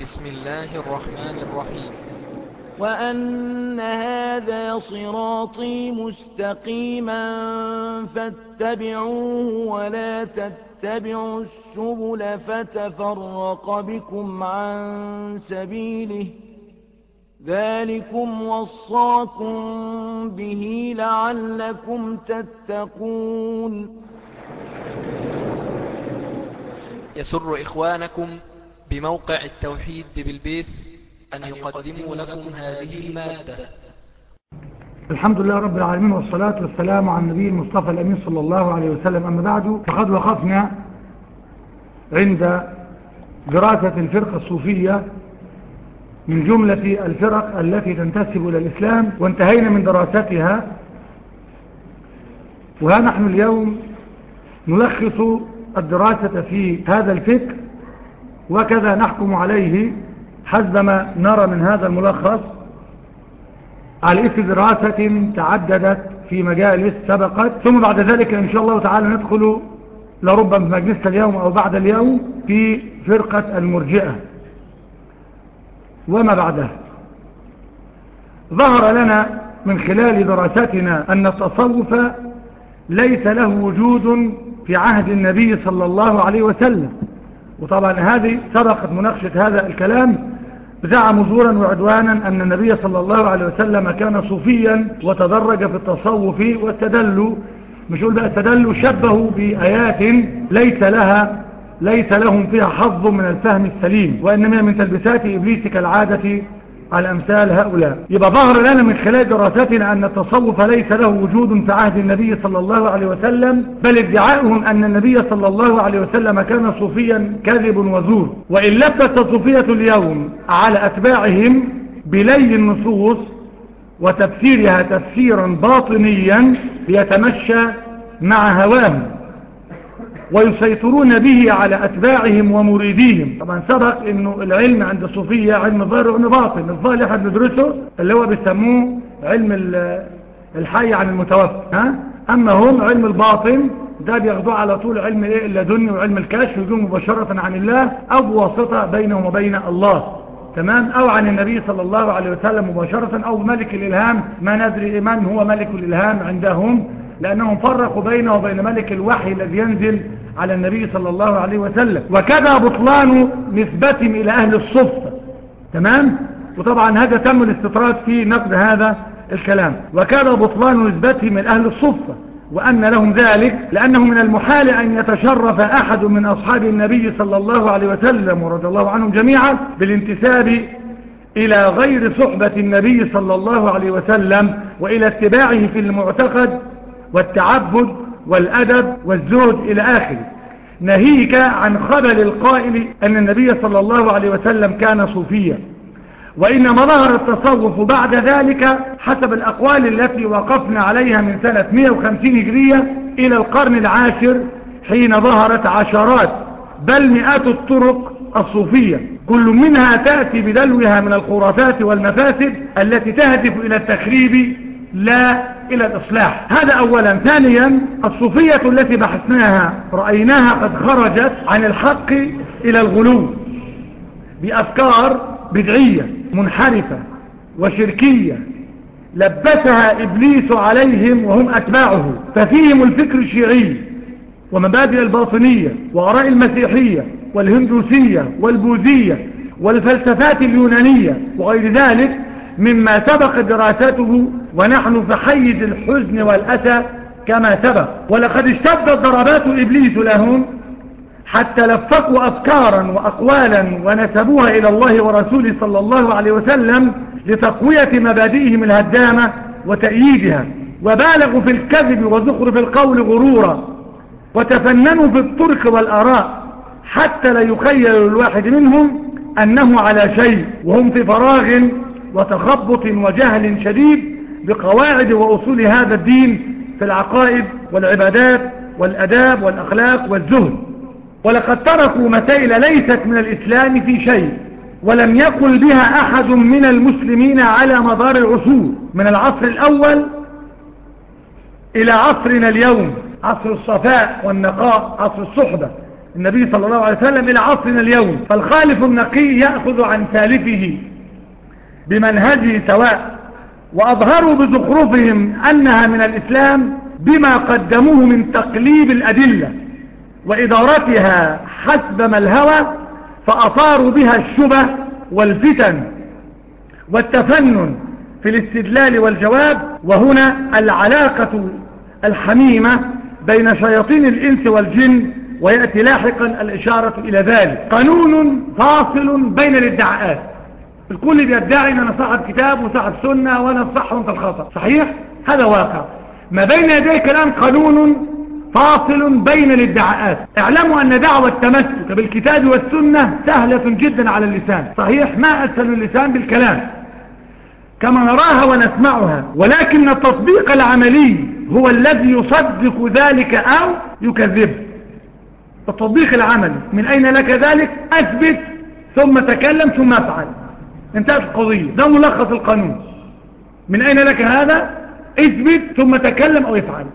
بسم الله الرحمن الرحيم. وأن هذا صراطي مستقيما فاتبعوه ولا تتبعوا السبل فتفرق بكم عن سبيله ذلكم وصاكم به لعلكم تتقون. يسر إخوانكم بموقع التوحيد ببلبيس أن يقدموا لكم هذه المادة. الحمد لله رب العالمين، والصلاة والسلام على النبي المصطفى الأمين صلى الله عليه وسلم. أما بعد، فقد وقفنا عند دراسة الفرقة الصوفية من جملة الفرق التي تنتسب إلى الإسلام، وانتهينا من دراستها. وها نحن اليوم نلخص الدراسة في هذا الفكر، وكذا نحكم عليه حسب ما نرى من هذا الملخص على إثر دراسة تعددت في مجالس سبقت. ثم بعد ذلك إن شاء الله تعالى ندخل لربما في مجلس اليوم أو بعد اليوم في فرقة المرجئة وما بعدها. ظهر لنا من خلال دراستنا أن التصوف ليس له وجود في عهد النبي صلى الله عليه وسلم، وطبعا هذه سبقت مناقشة هذا الكلام. زعموا زورا وعدوانا أن النبي صلى الله عليه وسلم كان صوفيا وتدرج في التصوف، واستدلوا، مش يقول بقى استدلوا، شبهوا بآيات ليس لهم فيها حظ من الفهم السليم، وإنما من تلبسات إبليس كالعادة على أمثال هؤلاء. يبقى ظهر لنا من خلال دراستنا أن التصوف ليس له وجود في عهد النبي صلى الله عليه وسلم، بل ادعاؤهم أن النبي صلى الله عليه وسلم كان صوفيا كذب وزور. وإن لبست الصوفية اليوم على أتباعهم بلي النصوص وتفسيرها تفسيرا باطنيا ليتمشى مع هواهم ويسيطرون به على أتباعهم ومريديهم. طبعا سبق انه العلم عند الصوفية علم ظاهر وعلم باطن. الظاهر اللي احنا بندرسه اللي هو بيسموه علم الحي عن المتوفى، اما هم علم الباطن ده بياخدوه على طول علم اللدني وعلم الكشف، يجوا مباشرة عن الله او بواسطة بينهم وبين الله، تمام، او عن النبي صلى الله عليه وسلم مباشرة، او ملك الالهام. ما ندري من هو ملك الالهام عندهم، لأنهم فرقوا بينه وبين ملك الوحي الذي ينزل على النبي صلى الله عليه وسلم. وكذا بطلان نسبتهم إلى أهل الصفة، تمام. وطبعا هذا تم الاستطراد في نقد هذا الكلام. وكذا بطلان نسبتهم إلى أهل الصفة، وأن لهم ذلك لأنه من المحال أن يتشرف أحد من أصحاب النبي صلى الله عليه وسلم ورضي الله عنهم جميعا بالانتساب إلى غير صحبة النبي صلى الله عليه وسلم وإلى اتباعه في المعتقد والتعبد والأدب والزهد إلى آخره، ناهيك عن خبل القائل أن النبي صلى الله عليه وسلم كان صوفيا. وإنما ظهر التصوف بعد ذلك حسب الأقوال التي وقفنا عليها من سنة 150 هجرية إلى القرن العاشر، حين ظهرت عشرات بل مئات الطرق الصوفية، كل منها تأتي بدلوها من الخرافات والمفاسد التي تهدف إلى التخريب لا إلى الإصلاح. هذا أولا. ثانيا، الصوفية التي بحثناها رأيناها قد خرجت عن الحق إلى الغلو بأفكار بدعية منحرفة وشركية لبسها إبليس عليهم وهم أتباعه، ففيهم الفكر الشيعي ومبادئ الباطنية وآراء المسيحية والهندوسية والبوذية والفلسفات اليونانية وغير ذلك مما سبق دراسته، ونحن في حيز الحزن والأسى كما سبق. ولقد اشتدت ضربات إبليس لهم حتى لفقوا أفكارا وأقوالا ونسبوها إلى الله ورسوله صلى الله عليه وسلم لتقوية مبادئهم الهدامة وتأييدها، وبالغوا في الكذب وزخرف القول غرورا، وتفننوا في الطرق والآراء حتى لا يخيل الواحد منهم أنه على شيء، وهم في فراغ وتخبط وجهل شديد بقواعد وأصول هذا الدين في العقائد والعبادات والأداب والأخلاق والزهد. ولقد تركوا مسائل ليست من الإسلام في شيء، ولم يقل بها أحد من المسلمين على مدار العصور، من العصر الأول إلى عصرنا اليوم، عصر الصفاء والنقاء، عصر الصحبة النبي صلى الله عليه وسلم إلى عصرنا اليوم. فالخالف النقي يأخذ عن سالفه بمنهجه سواء، وأظهروا بزخرفهم أنها من الإسلام بما قدموه من تقليب الأدلة وإدارتها حسب ما الهوى، فأثاروا بها الشبه والفتن والتفنن في الاستدلال والجواب. وهنا العلاقة الحميمة بين شياطين الإنس والجن، ويأتي لاحقا الإشارة إلى ذلك. قانون فاصل بين الادعاءات. الكل بيدعي أن أنا صاحب كتاب وصاحب سنة وأنا الصح وأنت الخطأ، صحيح؟ هذا واقع. ما بين يديك الآن قانون فاصل بين الادعاءات. اعلموا أن دعوة التمسك بالكتاب والسنة سهلة جدا على اللسان، صحيح؟ ما أسهل اللسان بالكلام كما نراها ونسمعها، ولكن التطبيق العملي هو الذي يصدق ذلك أو يكذبه. التطبيق العملي من أين لك ذلك؟ أثبت ثم تكلم ثم افعل، انتهت القضية. ده ملخص القانون. من أين لك هذا؟ اثبت ثم تكلم أو افعل،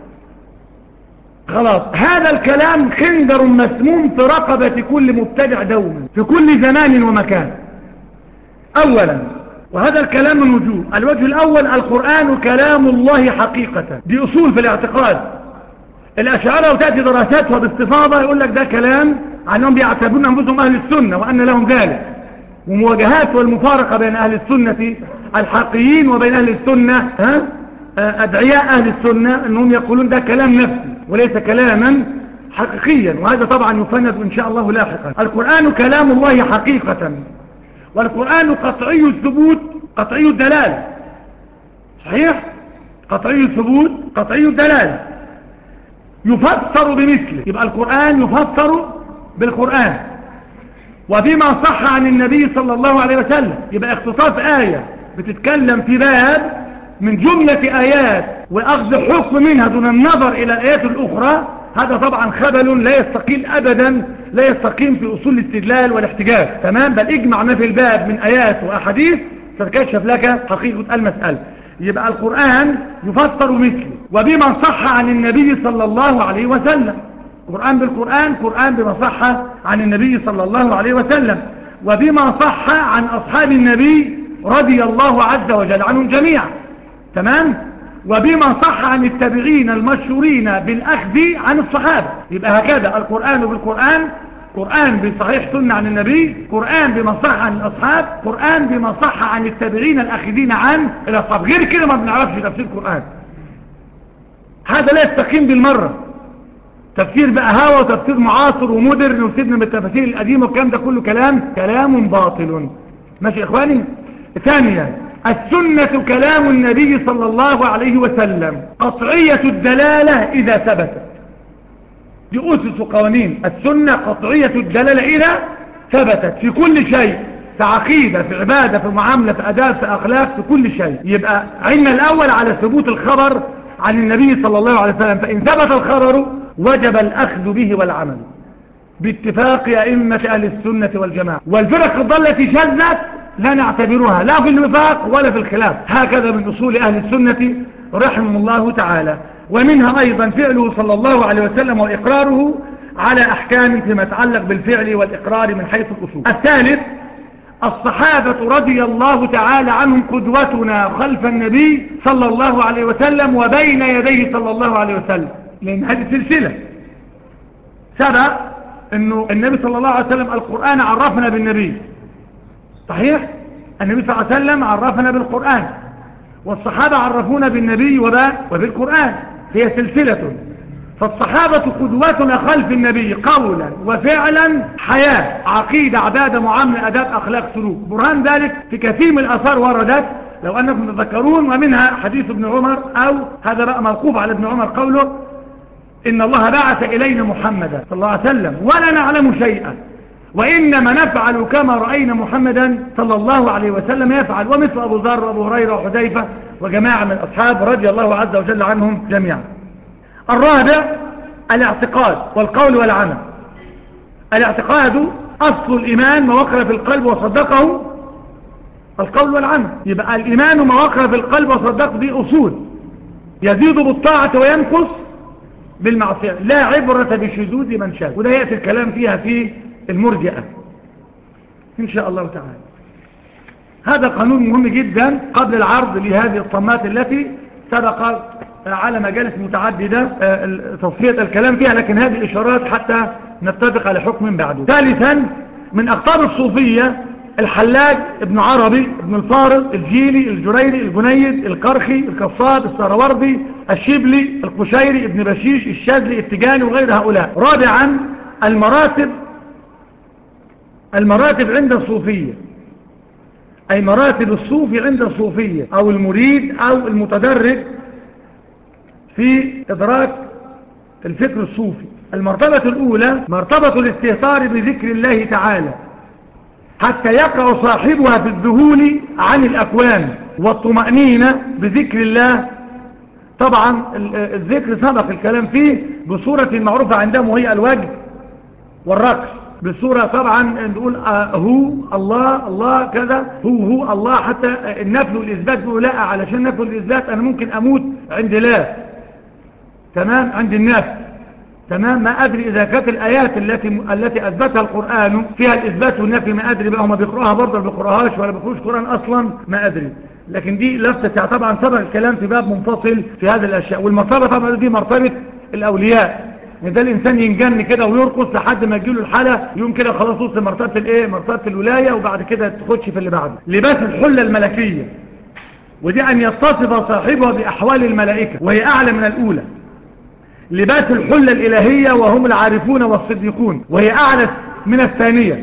خلاص. هذا الكلام خنجر مسموم في رقبة كل مبتدع دوما في كل زمان ومكان. أولا، وهذا الكلام من وجوه. الوجه الأول: القرآن كلام الله حقيقة. دي أصول في الاعتقاد. الأشاعرة وتأتي دراساتها باستفاضة يقول لك ده كلام عنهم بيعتبرون أنفسهم أهل السنة وأن لهم ذلك، ومواجهات والمفارقة بين أهل السنة الحقيقيين وبين أهل السنة أدعياء أهل السنة، أنهم يقولون ده كلام نفسي وليس كلاما حقيقيا، وهذا طبعا يفند إن شاء الله لاحقا. القرآن كلام الله حقيقة، والقرآن قطعي الثبوت قطعي الدلالة، صحيح؟ قطعي الثبوت قطعي الدلالة، يفسر بمثله. يبقى القرآن يفسر بالقرآن وبما صح عن النبي صلى الله عليه وسلم. يبقى اختصاص آية بتتكلم في باب من جملة آيات وأخذ حكم منها دون النظر إلى الآيات الأخرى، هذا طبعا خبل لا يستقيم أبدا، لا يستقيم في أصول الاستدلال والاحتجاج، تمام؟ بل اجمع ما في الباب من آيات وأحاديث تتكشف لك حقيقة المسألة. يبقى القرآن يفسر مثله وبما صح عن النبي صلى الله عليه وسلم. قرآن بالقرآن، قرآن بما صح عن النبي صلى الله عليه وسلم، وبما صح عن أصحاب النبي رضي الله عز وجل عنهم جميعا، تمام؟ وبما صح عن التابعين المشهورين بالأخذ عن الصحابة. يبقى هكذا القرآن بالقرآن، قرآن بصحيح سنة عن النبي، قرآن بما صح عن الأصحاب، قرآن بما صح عن التابعين الأخذين عن الأصحاب. غير كده ما بنعرفش تفسير القرآن، هذا لا يستقيم بالمرة. تفسير بقى هوا وتفسير معاصر ومودرن وسيبنا من التفاسير القديمة والكلام ده كله كلام باطل. ماشي يا إخواني؟ ثانيا، السنة كلام النبي صلى الله عليه وسلم قطعية الدلالة إذا ثبتت. دي أسس قوانين السنة، قطعية الدلالة إذا ثبتت في كل شيء، في عقيدة، في عبادة، في معاملة، في أداب، في أخلاق، في كل شيء. يبقى عنا الأول على ثبوت الخبر عن النبي صلى الله عليه وسلم، فإن ثبت الخبر وجب الأخذ به والعمل باتفاق أئمة أهل السنة والجماعة. والفرق الضالة شذت لا نعتبرها لا في الوفاق ولا في الخلاف، هكذا من أصول أهل السنة رحمه الله تعالى. ومنها أيضا فعله صلى الله عليه وسلم وإقراره على أحكام فيما يتعلق بالفعل والإقرار من حيث الأصول. الثالث، الصحابة رضي الله تعالى عنهم قدوتنا خلف النبي صلى الله عليه وسلم وبين يديه صلى الله عليه وسلم، لأن هذه سلسلة. سبق أنه النبي صلى الله عليه وسلم القرآن عرفنا بالنبي، صحيح؟ النبي صلى الله عليه وسلم عرفنا بالقرآن، والصحابة عرفونا بالنبي وبالقرآن، هي سلسلة. فالصحابة قدوتنا خلف النبي قولا وفعلا، حياة، عقيدة، عبادة، معاملة، أداب، أخلاق، سلوك. برهان ذلك في كثير من الآثار وردت لو أنكم تذكرون، ومنها حديث ابن عمر، أو هذا بقى موقوف على ابن عمر، قوله إن الله بعث إلينا محمدا صلى الله عليه وسلم ولا نعلم شيئا وإنما نفعل كما رأينا محمدا صلى الله عليه وسلم يفعل. ومثل أبو ذر وأبو هريرة وحذيفة وجماعة من الأصحاب رضي الله عز وجل عنهم جميعا. الرابع، الاعتقاد والقول والعمل. الاعتقاد أصل الإيمان، ما وقر في القلب وصدقه القول والعمل. يبقى الإيمان ما وقر في القلب وصدقه دي أصول، يزيد بالطاعة وينقص بالمعصية، لا عبرة بشذوذ من شاذ، وده يأتي الكلام فيها في المرجئة إن شاء الله تعالى. هذا قانون مهم جدا قبل العرض لهذه الطمات التي سبق على مجالس متعددة تصفية الكلام فيها، لكن هذه إشارات حتى نتفق على حكم بعده. ثالثا من أخطار الصوفية الحلاج، ابن عربي، ابن الفارض، الجيلي، الجريري، الجنيد، القرخي، القصاب، السهروردي، الشبلي، القشيري، ابن بشيش، الشاذلي، التجاني وغير هؤلاء. رابعا المراتب عند الصوفية، أي مراتب الصوفي عند الصوفية أو المريد أو المتدرج في إدراك الفكر الصوفي. المرتبة الأولى مرتبة الاستهتار بذكر الله تعالى حتى يقع صاحبها في الذهول عن الأكوان والطمأنينة بذكر الله. طبعا الذكر سبق الكلام فيه بصورة معروفة عندهم وهي الوجه والرقص، بالصورة طبعا نقول هو الله الله كذا، هو الله، حتى النفي والإثبات بيقول لا، علشان النفي والإثبات أنا ممكن أموت عند لا، تمام، عند النفي، تمام. ما أدري إذا كانت الآيات التي أثبتها القرآن فيها الإثبات والنفي، ما أدري بقى هم بيقرأها برضه ما بيقرأهاش ولا بيقروش قرآن أصلا، ما أدري، لكن دي لفتة طبعا سبق الكلام في باب منفصل في هذه الأشياء. والمرتبة طبعا دي مرتبة الأولياء، يعني ده الإنسان ينجن كده ويرقص لحد ما يجيله الحالة يوم كده خلاص وصل مرتبة الإيه، مرتبة الولاية، وبعد كده تخش في اللي بعده. لباس الحلة الملكية، ودي أن يتصف صاحبها بأحوال الملائكة وهي أعلى من الأولى. لباس الحلة الإلهية وهم العارفون والصديقون وهي أعلى من الثانية.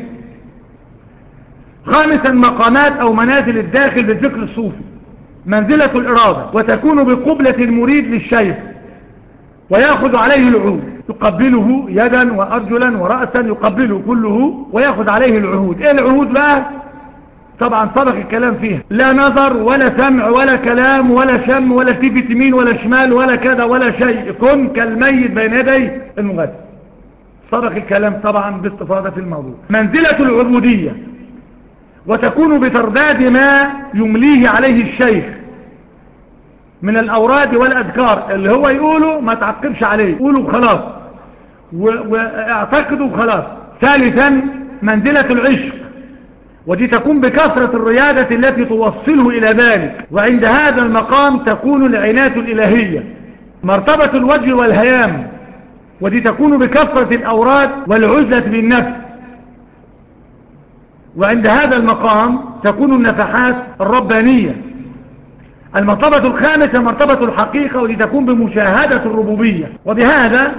خامسا مقامات أو منازل الداخل بالذكر الصوفي، منزلة الإرادة، وتكون بقبلة المريد للشيخ ويأخذ عليه العهود، يقبله يدا وأرجلا ورأسا، يقبله كله ويأخذ عليه العهود. إيه العهود بقى؟ طبعا سبق الكلام فيها، لا نظر ولا سمع ولا كلام ولا شم ولا تيفت يمين ولا شمال ولا كذا ولا شيء، كن كالميت بين يدي المغاد. سبق الكلام طبعا باستفاضة في الموضوع. منزلة العبودية، وتكون بترداد ما يمليه عليه الشيخ من الأوراد والأذكار، اللي هو يقوله ما تعقبش عليه، قوله خلاص واعتقده خلاص. ثالثا منزلة العشق، ودي تكون بكثرة الريادة التي توصله إلى ذلك، وعند هذا المقام تكون العناية الإلهية. مرتبة الوجه والهيام، ودي تكون بكثرة الأوراد والعزلة بالنفس، وعند هذا المقام تكون النفحات الربانية. المرتبة الخامسة مرتبة الحقيقة، ودي تكون بمشاهدة الربوبية. وبهذا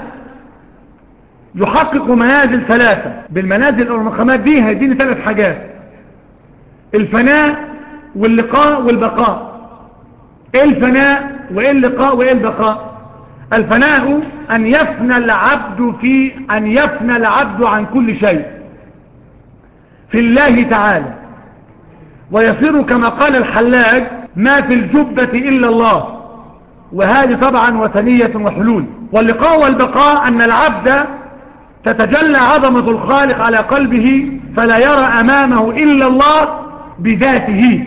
يحقق منازل ثلاثة. بالمنازل أو المقامات دي هيديني ثلاث حاجات: الفناء واللقاء والبقاء. ايه الفناء وايه اللقاء وايه البقاء؟ الفناء ان يفنى العبد عن كل شيء في الله تعالى، ويصير كما قال الحلاج ما في الجبة الا الله، وهذه طبعا وثنية وحلول. واللقاء والبقاء ان العبد تتجلى عظمة الخالق على قلبه فلا يرى امامه الا الله بذاته،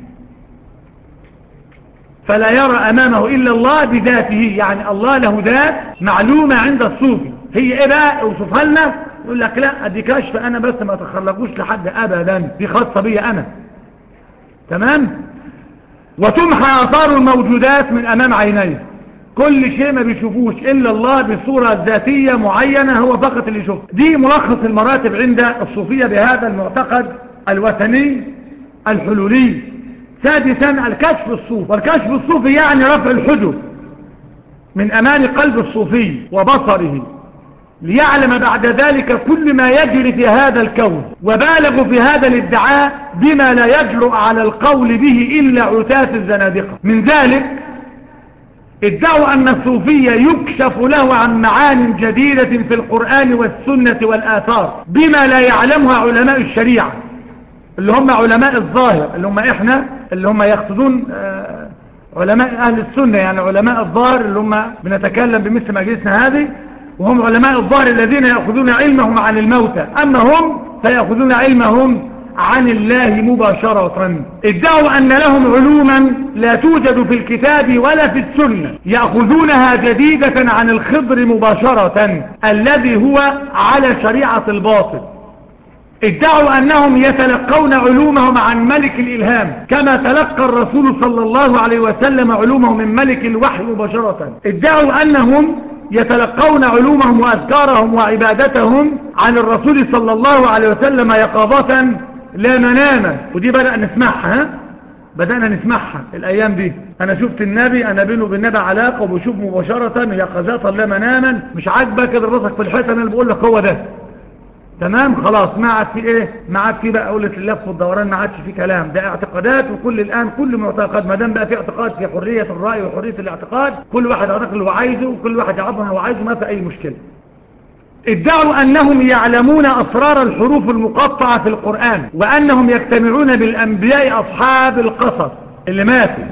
فلا يرى أمامه إلا الله بذاته، يعني الله له ذات معلومة عند الصوفي. هي إيه بقى؟ اوصفها لنا. يقول لك لا دي كشف أنا بس ما تخلقوش لحد أبدا، دي خاصة بي أنا، تمام. وتمحى آثار الموجودات من أمام عينيه، كل شيء ما بيشوفوش إلا الله بصورة ذاتية معينة، هو فقط اللي يشوف. دي ملخص المراتب عند الصوفية بهذا المعتقد الوثني الحلولي. سادسا الكشف الصوفي، والكشف الصوفي يعني رفع الحجب من أمام قلب الصوفي وبصره ليعلم بعد ذلك كل ما يجري في هذا الكون، وبالغوا في هذا الادعاء بما لا يجرؤ على القول به إلا عتاة الزنادقة. من ذلك ادعوا أن الصوفية يكشف له عن معان جديدة في القرآن والسنة والآثار بما لا يعلمها علماء الشريعة، اللي هم علماء الظاهر، اللي هم إحنا، اللي هم يقصدون علماء أهل السنة، يعني علماء الظاهر اللي هم بنتكلم بمثل مجلسنا هذه، وهم علماء الظاهر الذين يأخذون علمهم عن الموتى، أما هم فيأخذون علمهم عن الله مباشرة. ادعوا أن لهم علوما لا توجد في الكتاب ولا في السنة يأخذونها جديدة عن الخضر مباشرة الذي هو على شريعة الباطل. ادعوا أنهم يتلقون علومهم عن ملك الإلهام كما تلقى الرسول صلى الله عليه وسلم علومه من ملك الوحي مباشرة. ادعوا أنهم يتلقون علومهم وأذكارهم وعبادتهم عن الرسول صلى الله عليه وسلم يقظة لا مناما. ودي بدأنا نسمعها الأيام دي. أنا شفت النبي، أنا بينه وبالنبي علاقة وبشوف مباشرة يقظة لا مناما. مش عاجبك كده راسك في الحيطة، أنا اللي بقول لك هو ده تمام خلاص. ما عاد في ايه، ما عاد في بقى قولة اللف والدوران، ما عادش في كلام. ده اعتقادات، وكل الان كل معتقد ما دام بقى في اعتقاد في حرية الرأي وحرية الاعتقاد، كل واحد يعتقد اللي هو عايزه وكل واحد يعبر اللي هو عايزه، ما في اي مشكلة. ادعوا انهم يعلمون اسرار الحروف المقطعة في القرآن، وانهم يجتمعون بالانبياء اصحاب القصص اللي ماتوا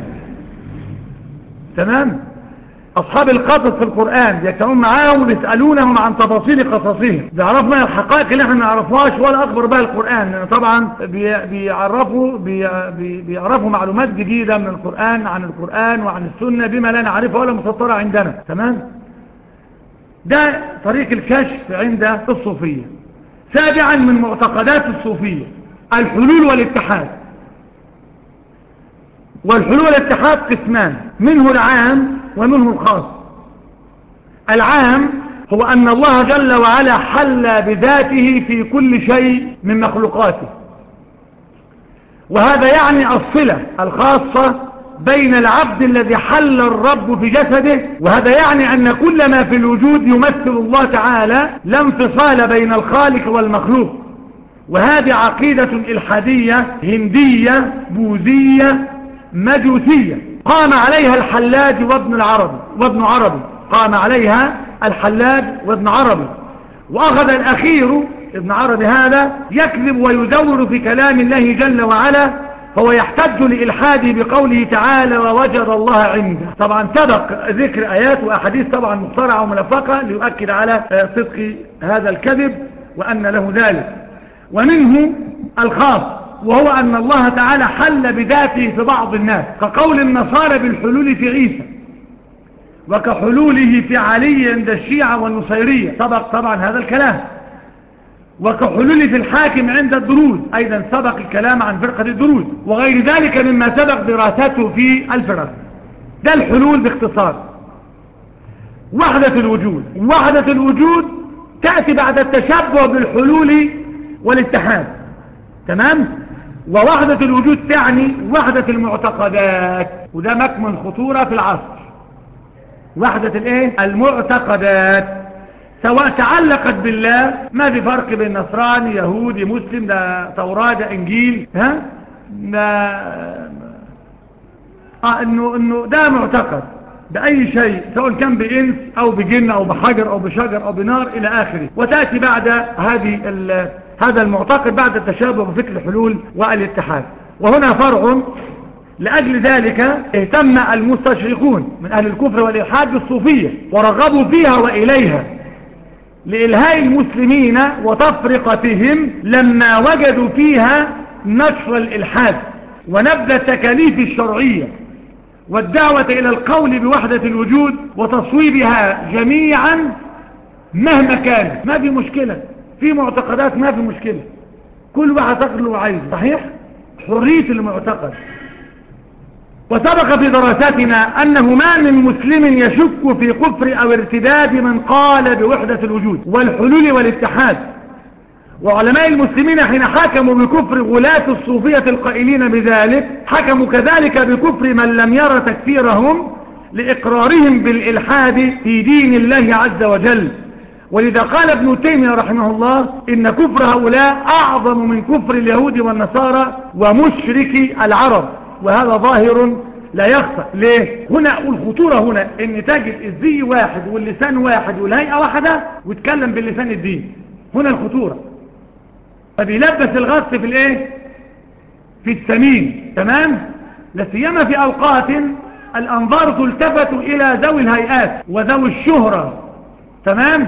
تمام. أصحاب القصص في القرآن يجتمعون معاهم ويسألونهم عن تفاصيل قصصهم، بيعرفنا الحقائق اللي احنا ما نعرفهاش ولا أخبر بها القرآن، لأن طبعا بيعرفوا معلومات جديدة من القرآن عن القرآن وعن السنة بما لا نعرفها ولا مسطرة عندنا تمام. ده طريق الكشف عند الصوفية. سابعا من معتقدات الصوفية الحلول والاتحاد. والحلول والاتحاد قسمان، منه العام ومنه الخاص. العام هو أن الله جل وعلا حل بذاته في كل شيء من مخلوقاته، وهذا يعني الصلة الخاصة بين العبد الذي حل الرب في جسده، وهذا يعني أن كل ما في الوجود يمثل الله تعالى، لا انفصال بين الخالق والمخلوق. وهذه عقيدة إلحادية هندية بوذية مجوسية قام عليها الحلاج وابن عربي قام عليها الحلاج وابن عربي. وأخذ الأخير ابن عربي هذا يكذب ويدور في كلام الله جل وعلا، فهو يحتج لإلحاده بقوله تعالى ووجد الله عنده. طبعا سبق ذكر آيات وأحاديث طبعا مخترعة وملفقة ليؤكد على صدق هذا الكذب وأن له ذلك. ومنه الخاص، وهو أن الله تعالى حل بذاته في بعض الناس، كقول النصارى بالحلول في عيسى، وكحلوله في علي عند الشيعة والنصيرية، سبق طبعا هذا الكلام. وكحلوله في الحاكم عند الدروز، أيضا سبق الكلام عن فرقة الدروز، وغير ذلك مما سبق دراسته في الفرق. ده الحلول باختصار. وحدة الوجود تأتي بعد التشبه بالحلول والاتحاد تمام. ووحدة الوجود تعني وحدة المعتقدات، وده مكمن خطورة في العصر. وحدة المعتقدات سواء تعلقت بالله، ما في فرق بين نصراني يهودي مسلم، ده توراة ده انجيل، انه ده معتقد بأي شيء سواء كان بإنس أو بجن أو بحجر أو بشجر أو بنار إلى آخره. وتأتي بعد هذا المعتقد بعد التشابه بفكر الحلول والاتحاد. وهنا فرع. لأجل ذلك اهتم المستشرقون من أهل الكفر والإلحاد بالصوفية ورغبوا فيها وإليها لإلهاء المسلمين وتفرقتهم، لما وجدوا فيها نشر الإلحاد ونبذ التكاليف الشرعية والدعوة إلى القول بوحدة الوجود وتصويبها جميعا مهما كان. ما في مشكلة في معتقدات، ما في مشكلة، كل واحد تقول له عايز، صحيح حرية المعتقد. وسبق في دراساتنا أنه ما من مسلم يشك في كفر أو ارتداد من قال بوحدة الوجود والحلول والاتحاد. وعلماء المسلمين حين حكموا بكفر غلاة الصوفية القائلين بذلك، حكموا كذلك بكفر من لم ير تكفيرهم لإقرارهم بالإلحاد في دين الله عز وجل. ولذا قال ابن تيمية رحمه الله إن كفر هؤلاء أعظم من كفر اليهود والنصارى ومشرك العرب، وهذا ظاهر لا يخفى. ليه؟ هنا الخطورة هنا ان تجد الزي واحد واللسان واحد والهيئة واحدة ويتكلم باللسان الدين. هنا الخطورة. فبيلبس الغص في السمين تمام. لسيما في أوقات الأنظار تلتفت إلى ذوي الهيئات وذوي الشهرة تمام،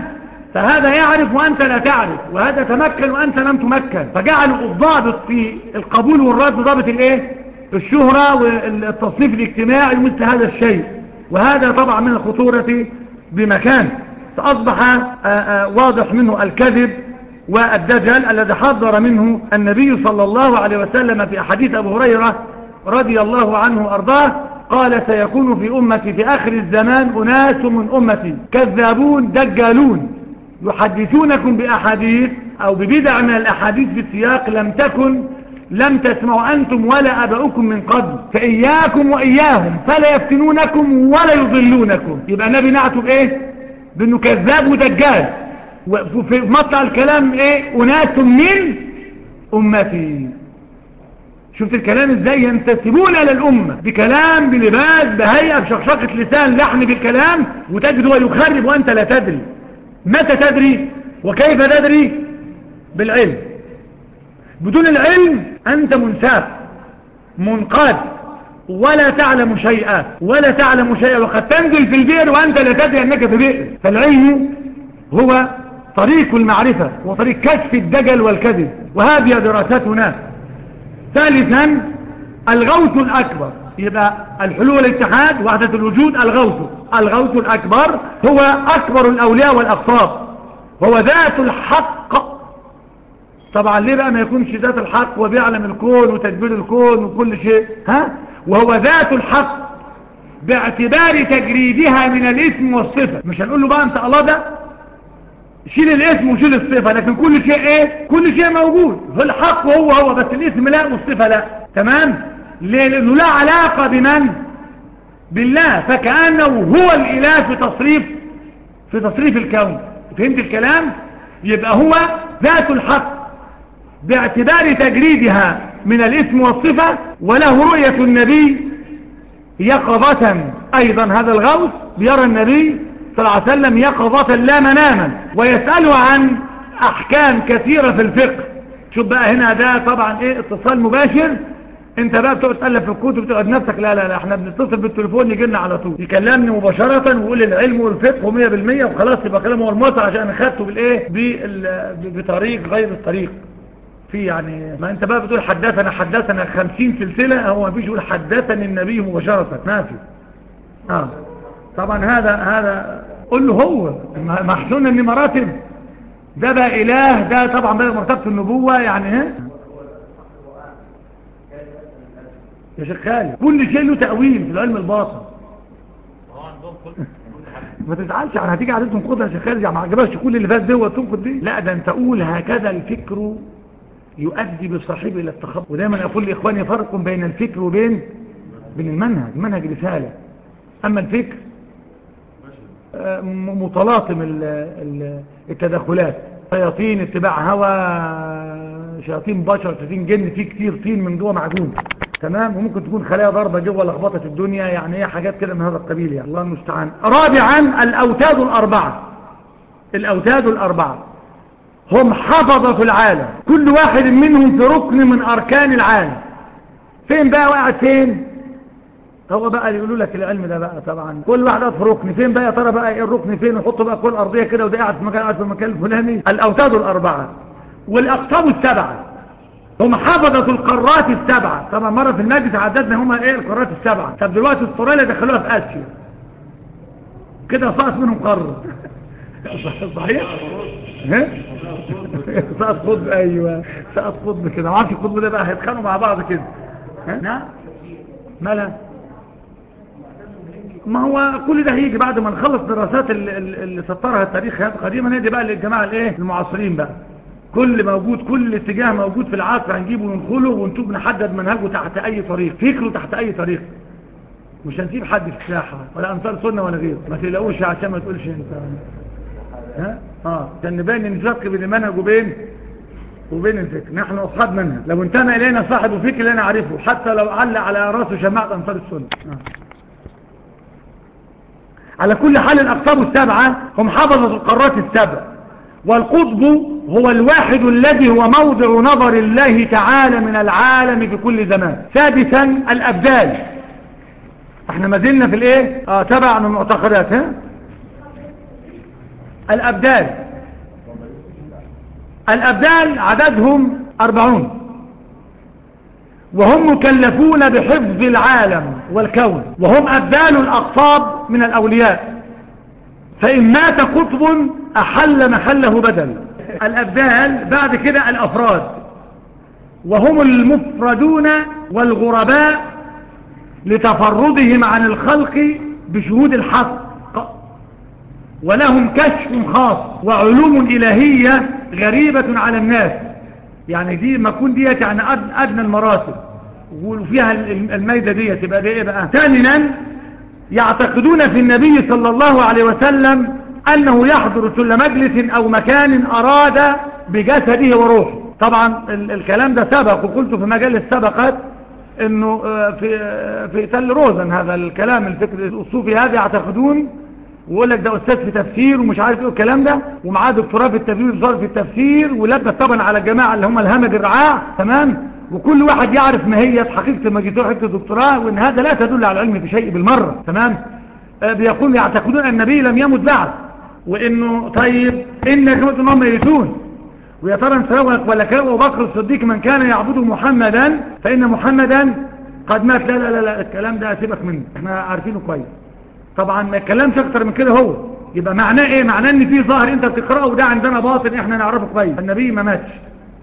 فهذا يعرف وأنت لا تعرف، وهذا تمكن وأنت لم تمكن، فجعلوا الضابط في القبول والرد ضابط الايه؟ الشهرة والتصنيف الاجتماعي ومثل هذا الشيء، وهذا طبعا من الخطورة بمكان. فأصبح واضح منه الكذب والدجل الذي حذر منه النبي صلى الله عليه وسلم في أحاديث أبو هريرة رضي الله عنه وأرضاه، قال سيكون في أمتي في آخر الزمان أناس من أمتي كذابون دجالون يحدثونكم بأحاديث أو ببدع من الأحاديث بالسياق لم تسمعوا أنتم ولا أباؤكم من قبل، فإياكم وإياهم فلا يفتنونكم ولا يضلونكم. يبقى النبي نعته بإيه؟ بأنه كذاب ودجال. وفي مطلع الكلام إيه؟ أناس من أمتي. شفت الكلام إزاي؟ ينتسبون إلى الأمة بكلام بلباس بهيئة بشخشقة لسان لحن بالكلام، وتجد ويخرب وأنت لا تدري. متى تدري وكيف تدري؟ بالعلم. بدون العلم أنت منساق منقاد ولا تعلم شيئا وقد تنزل في البئر وأنت لا تدري أنك في بئر. فالعلم هو طريق المعرفة وطريق كشف الدجل والكذب، وهذه دراستنا. ثالثا الغوث الأكبر. يبقى الحلول والاتحاد وحدة الوجود. الغوث الأكبر هو أكبر الأولياء والأقطاب، هو ذات الحق. طبعا ليه بقى ما يكونش ذات الحق وبيعلم الكون وتدبير الكون وكل شيء؟ وهو ذات الحق باعتبار تجريدها من الاسم والصفة. مش هنقول له بقى انت الله ده شيل الاسم وشيل الصفة، لكن كل شيء ايه؟ كل شيء موجود في الحق هو بس الاسم لا والصفة لا. تمام؟ ليه؟ لانه لا علاقة بمن؟ بالله، فكأنه هو الإله في تصريف الكون. فهمت الكلام؟ يبقى هو ذات الحق باعتبار تجريدها من الاسم والصفة، وله رؤية النبي يقظة. أيضا هذا الغوث بيرى النبي صلى الله عليه وسلم يقظة لا مناما، ويسأله عن أحكام كثيرة في الفقه. شوف بقى هنا ده طبعا ايه؟ اتصال مباشر. انت بقى بتقعد تألف في الكتب وتقعد نفسك، لا احنا بنتصل بالتليفون يجي لنا على طول يكلمني مباشرة ويقول العلم والفقه 100% وخلاص، يبقى كلامه والموسع عشان اخدته بالايه؟ بطريق غير الطريق. في يعني ما انت بقى بتقول حدثنا 50 سلسلة، هو ما فيش يقول حدثني النبي مباشرة، ما في. طبعا هذا قل له هو محسون ان مراتب ده بقى اله، ده طبعا بقى مرتبة النبوة يعني. يا شيخ خالد كل شيء له تأويل في العلم الباطن. ما تزعلش يعني هتيجي عليه تنقضها يا شيخ خالد، يعني ما عجبكش كل اللي فات ده تنقض دي؟ لا ده انت قول هكذا الفكر يؤدي بصاحبه الى التخبط. ودايما اقول لاخواني فرق بين الفكر وبين المنهج رسالة. اما الفكر متلاطم التدخلات، شياطين اتباع هوى، شياطين بشر، شياطين جن، في كتير طين من جوه معجون. تمام؟ وممكن تكون خلايا ضربة جوه لخبطة الدنيا، يعني هي حاجات كده من هذا القبيل يعني. الله المستعان. رابعا الأوتاد الأربعة هم حفظة العالم، كل واحد منهم في ركن من أركان العالم. فين بقى وقعد فين؟ هو بقى يقولوا لك العلم ده بقى طبعا كل واحد قاعد في ركن فين بقى؟ يا ترى بقى ايه الركن فين؟ ويحطوا بقى كل أرضية كده، وده قاعد في مكان، قاعد في المكان الفلاني. الأوتاد الأربعة والأقطاب السبعة هم حفظة القارات السبعة. طبعا مرة في المجلس عددنا هم ايه القارات السبعة. طب دلوقتي استراليا دخلوها في آسيا كده، سقط منهم قارة. صحيح؟ سقط قطب. ايوه سقط قطب كده، ما عارفش القطب ده بقى هيتخانقوا مع بعض كده. نعم مالها؟ ما هو كل ده هيجي بعد ما نخلص دراسات اللي سطرها التاريخ قديما. نادي بقى للجماعة الايه المعاصرين بقى، كل اتجاه موجود في العصر هنجيبه وندخله ونشوف نحدد منهجه تحت اي طريق، فكره تحت اي طريق. مش هنسيب حد في الساحة ولا انصار سنة ولا غيره، ما تلاقوش عشان ما تقولش انت عشان نبين ان الفرق بين المنهج وبين الفكر. نحن اصحاب منهج، لو انتمى الينا صاحب فكر لنا عارفه حتى لو علق على راسه شماعة انصار السنة. على كل حال الأقطاب السبعة هم حفظة القارات السبع، والقطب هو الواحد الذي هو موضع نظر الله تعالى من العالم في كل زمان. سادسا الأبدال. احنا ما زلنا في الايه تبع من المعتقدات. الأبدال الأبدال عددهم 40 وهم مكلفون بحفظ العالم والكون، وهم أبدال الأقطاب من الأولياء، فإن مات قطب أحل محله بدل. الأبدال بعد كده الأفراد، وهم المفردون والغرباء لتفردهم عن الخلق بشهود الحق، ولهم كشف خاص وعلوم إلهية غريبة على الناس. يعني دي ما كون ديت يعني أدنى المراتب، وفيها الميدة ديت يبقى دي ايه بقى. ثانيا يعتقدون في النبي صلى الله عليه وسلم أنه يحضر كل مجلس أو مكان أراد بجسده وروحه. طبعا الكلام ده سبق، وقلت في مجال سبقت انه في تل روزن هذا الكلام الفكر الصوفي هذا يعتقدون، ويقول لك ده استاذ في تفسير ومش عارف ايه الكلام ده، ومعاه دكتوراه في التفسير وظهر في التفسير، ولبس طبعا على الجماعه اللي هم الهمج الرعاع، تمام. وكل واحد يعرف ماهيه حقيقه الماجستير وحقيقه الدكتوراه، وان هذا لا تدل على العلم بشيء بالمره، تمام. بيقول يعتقدون ان النبي لم يمت بعد، وانه طيب انك انهم ميتون، ويا ترى انت ولا كان ابو بكر الصديق من كان يعبد محمدا فان محمدا قد مات. لا لا لا, لا الكلام ده سيبك منه، احنا عارفينه كويس. طبعا ما يتكلمش اكتر من كده. هو يبقى معناه ايه؟ معناه ان في ظاهر انت بتقراه وده عندنا باطن احنا نعرفه كويس. النبي ما ماتش،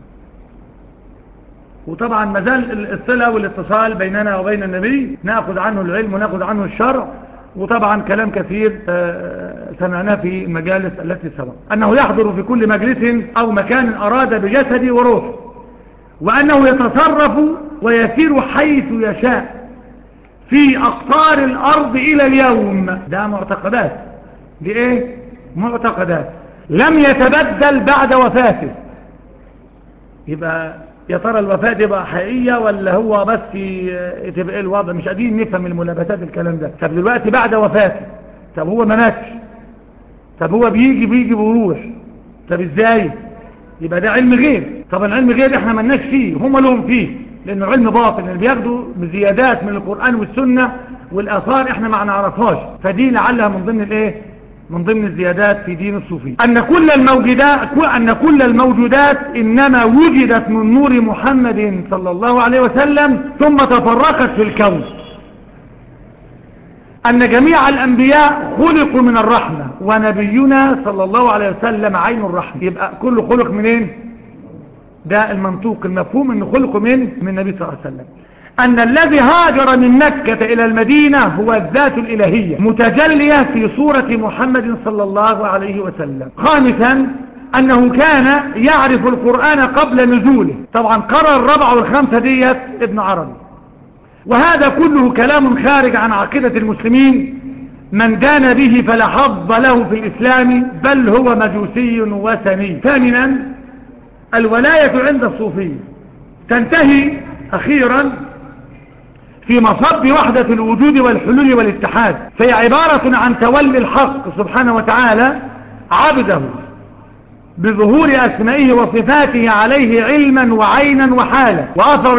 وطبعا ما زال الصله والاتصال بيننا وبين النبي، ناخذ عنه العلم وناخذ عنه الشرع. وطبعا كلام كثير سمعناه في المجالس التي سبق، انه يحضر في كل مجلس او مكان اراد بجسده وروحه، وانه يتصرف ويسير حيث يشاء في أقطار الأرض إلى اليوم. ده معتقدات، دي إيه؟ معتقدات لم يتبدل بعد وفاته. يبقى يا ترى الوفاة يبقى حقيقية ولا هو بس تبقى الوضع؟ مش قادرين نفهم الملابسات الكلام ده. طب دلوقتي بعد وفاته، طب هو ما ماتش، طب هو بيجي ويروح، طب ازاي؟ يبقى ده علم غير. طب العلم غير احنا مالناش فيه، هم لهم فيه، لانه علم باطن اللي بياخدوا بزيادات من القرآن والسنة والآثار احنا ما نعرفهاش. فدي لعلها من ضمن الايه، من ضمن الزيادات في دين الصوفي، ان كل الموجودات انما وجدت من نور محمد صلى الله عليه وسلم ثم تفرقت في الكون، ان جميع الانبياء خلقوا من الرحمة، ونبينا صلى الله عليه وسلم عين الرحمة. يبقى كل خلق منين؟ ده المنطوق المفهوم انه خلقوا من النبي صلى الله عليه وسلم. ان الذي هاجر من مكة الى المدينة هو الذات الالهية متجلية في صورة محمد صلى الله عليه وسلم. خامسا انه كان يعرف القرآن قبل نزوله. طبعا قرأ الرابعة والخامسة ديت ابن عربي. وهذا كله كلام خارج عن عقيدة المسلمين، من دان به فلا حظ له في الاسلام بل هو مجوسي وثني. ثامنا الولاية عند الصوفية تنتهي أخيرا في مصب وحدة الوجود والحلول والاتحاد، فهي عبارة عن تولي الحق سبحانه وتعالى عبده بظهور أسمائه وصفاته عليه علما وعينا وحالا وأثر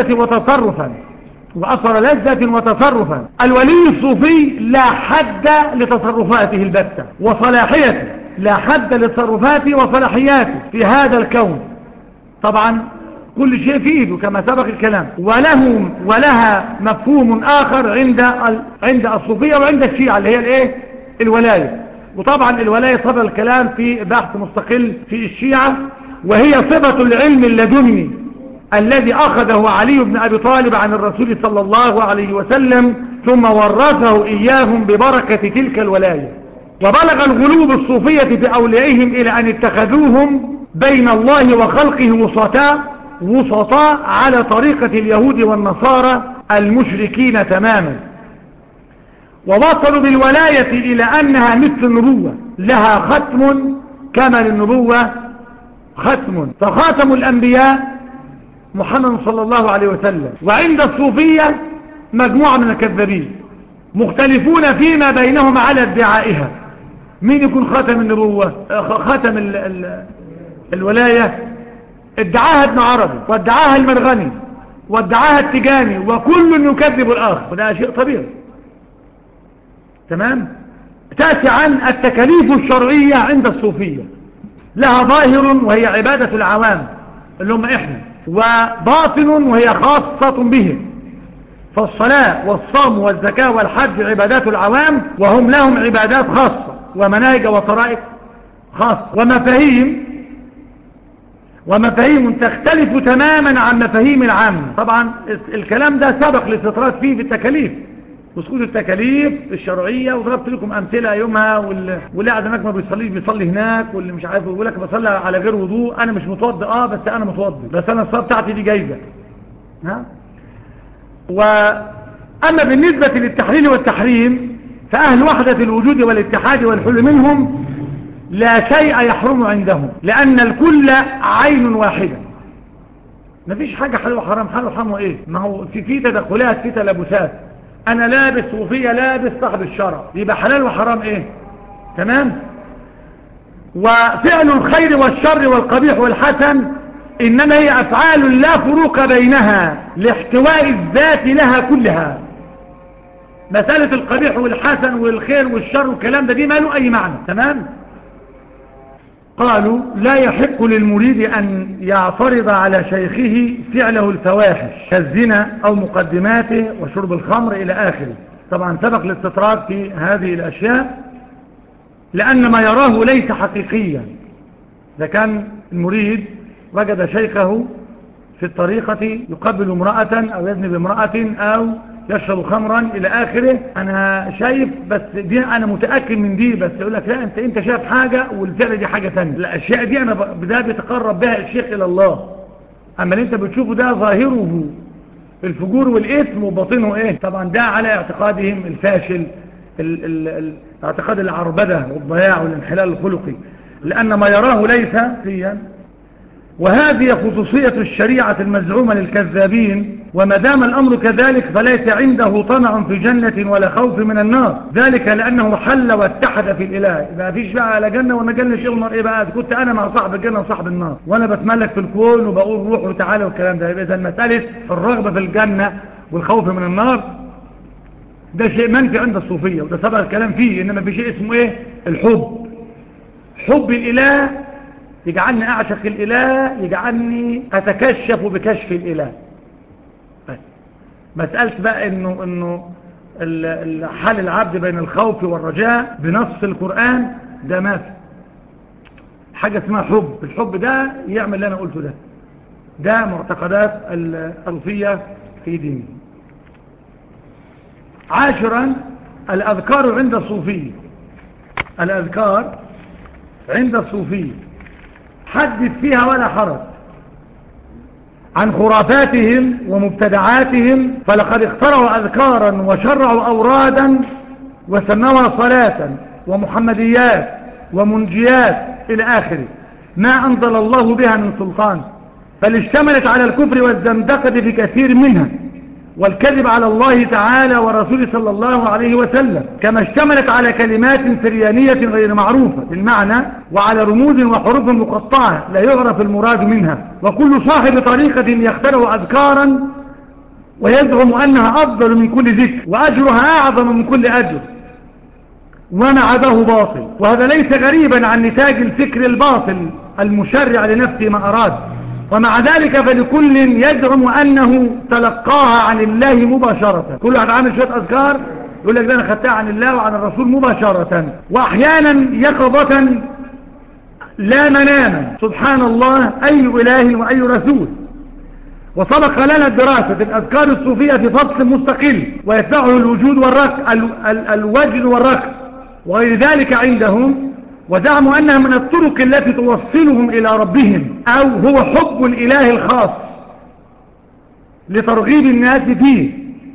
لذة وتصرفا. الولي الصوفي لا حد لتصرفاته البتة وصلاحيته، لا حد لتصرفاته وصلاحياته في هذا الكون. طبعا كل شيء في ايده كما سبق الكلام. ولها مفهوم آخر عند الصوفية وعند الشيعة اللي هي الايه، الولاية. وطبعا الولاية صدر الكلام في بحث مستقل في الشيعة، وهي صفة العلم اللدني الذي أخذه علي بن أبي طالب عن الرسول صلى الله عليه وسلم ثم ورثه إياهم ببركة تلك الولاية. وبلغ الغلو بالصوفية في أوليائهم إلى أن اتخذوهم بين الله وخلقه وسطاء على طريقة اليهود والنصارى المشركين تماما. ووصلوا بالولاية إلى أنها مثل النبوة، لها ختم كما للنبوة ختم، فخاتم الأنبياء محمد صلى الله عليه وسلم. وعند الصوفية مجموعة من الكذابين مختلفون فيما بينهم على ادعائها. مين يكون خاتم النبوة، خاتم الولاية؟ ادعاها ابن عربي وادعاها المرغني وادعاها التجاني، وكل يكذب الآخر، وده شيء طبيعي، تمام. تاسعا التكاليف الشرعية عند الصوفية لها ظاهر وهي عبادة العوام اللي هم إحنا، وباطن وهي خاصة بهم. فالصلاة والصوم والزكاة والحج عبادات العوام، وهم لهم عبادات خاصة ومناهج وطرائق خاصة ومفاهيم تختلف تماما عن مفاهيم العامة. طبعا الكلام ده سبق الاستطراد فيه في التكاليف وسقوط التكاليف الشرعية، وضربت لكم أمثلة يومها، واللي قاعد هناك ما بيصليش بيصلي هناك، واللي مش عارف يقول لك بصلي على غير وضوء. أنا مش متوضئ بس أنا متوضئ، بس أنا الصلاة بتاعتي دي جايزة. وأما بالنسبة للتحليل والتحريم فأهل وحدة الوجود والاتحاد والحل منهم لا شيء يحرم عندهم، لأن الكل عين واحدة. مفيش حاجة حلال وحرام. حلال وحرام ايه؟ ما هو في تدخلات، في تلابسات. انا لابس وفيا لابس صاحب الشرع، يبقى حلال وحرام ايه؟ تمام. وفعل الخير والشر والقبيح والحسن انما هي افعال لا فروق بينها لاحتواء الذات لها كلها. مسألة القبيح والحسن والخير والشر والكلام ده دي ما له اي معنى. تمام. قالوا لا يحق للمريد أن يعترض على شيخه فعله الفواحش كالزنا أو مقدماته وشرب الخمر إلى آخره. طبعا سبق الاستطراد في هذه الأشياء، لأن ما يراه ليس حقيقيا. إذا كان المريد وجد شيخه في الطريقة يقبل امرأة أو يزني بامرأة أو يشرب خمرا إلى آخره، أنا شايف بس دي أنا متأكد من دي، بس يقول لك لا أنت شايف حاجة والفعل دي حاجة ثانيه. الأشياء دي أنا ده بيتقرب بها الشيخ إلى الله. أما اللي أنت بتشوفه ده ظاهره الفجور والإثم وباطنه إيه؟ طبعا ده على اعتقادهم الفاشل، اعتقاد العربدة والضياع والانحلال الخلقي، لأن ما يراه ليس فيا. وهذه خصوصية الشريعة المزعومة للكذابين، وما دام الأمر كذلك فليس عنده طمع في جنة ولا خوف من النار، ذلك لأنه حل واتحد في الإله. ما فيش بقى لا جنة ولا جنة شيء النار. إيه بقى؟ كنت أنا مع صاحب الجنة وصاحب النار، وأنا بتملك في الكون وبقول روح وتعالى والكلام ده. إذا مسألة الرغبة في الجنة والخوف من النار ده شيء منفي عند الصوفية، وده سبق الكلام فيه. إنما في شيء اسمه إيه؟ الحب. حب الإله يجعلني أعشق الإله، يجعلني أتكشف بكشف الإله. مسألة بقى إنه حال العبد بين الخوف والرجاء بنص القرآن ده ما في حاجة اسمها حب. الحب ده يعمل اللي أنا قلته ده معتقدات الصوفية في دينه. عاشرا الأذكار عند الصوفية. الأذكار عند الصوفية حدث فيها ولا حرج عن خرافاتهم ومبتدعاتهم، فلقد اخترعوا أذكارا وشرعوا أورادا وسموها صلاة ومحمديات ومنجيات إلى آخره، ما أنزل الله بها من سلطان، بل اشتملت على الكفر والزندقة في كثير منها، والكذب على الله تعالى ورسوله صلى الله عليه وسلم، كما اشتملت على كلمات سريانية غير معروفة بالمعنى، وعلى رموز وحروف مقطعة لا يعرف المراد منها. وكل صاحب طريقة يخترع أذكارا ويزعم أنها أفضل من كل ذكر وأجرها أعظم من كل أجر، وما عداه باطل. وهذا ليس غريبا عن نتاج الفكر الباطل المشرع لنفسه ما أراد. ومع ذلك فلكل يزعم أنه تلقاها عن الله مباشرة. كل واحد عامل شوية أذكار يقول لك ده أنا خدتها عن الله وعن الرسول مباشرة، وأحيانا يقظة لا مناما. سبحان الله، أي إله وأي رسول. وسبق لنا الدراسة في الأذكار الصوفية في فصل مستقل ويتبعه الوجود والركض، الوجد والركض وغير ذلك عندهم، وزعموا أنها من الطرق التي توصلهم إلى ربهم، أو هو حب الإله الخاص لترغيب الناس فيه.